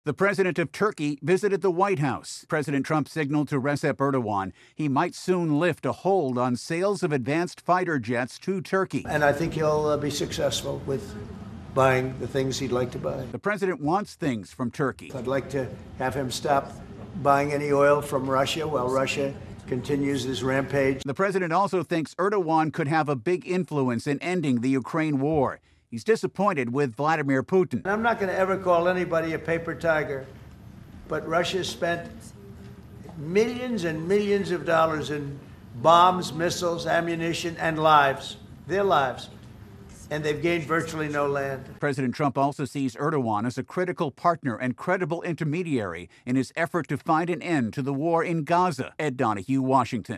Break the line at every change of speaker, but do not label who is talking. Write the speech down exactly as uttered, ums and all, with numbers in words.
The president of Turkey visited the White House. President Trump signaled to Recep Erdogan he might soon lift a hold on sales of advanced fighter jets to Turkey.
And I think he'll uh, be successful with buying the things he'd like to buy.
The president wants things from Turkey.
I'd like to have him stop buying any oil from Russia while Russia continues this rampage.
The president also thinks Erdogan could have a big influence in ending the Ukraine war. He's disappointed with Vladimir Putin.
I'm not going to ever call anybody a paper tiger, but Russia spent millions and millions of dollars in bombs, missiles, ammunition, and lives, their lives, and they've gained virtually no land.
President Trump also sees Erdogan as a critical partner and credible intermediary in his effort to find an end to the war in Gaza. Ed Donahue, Washington.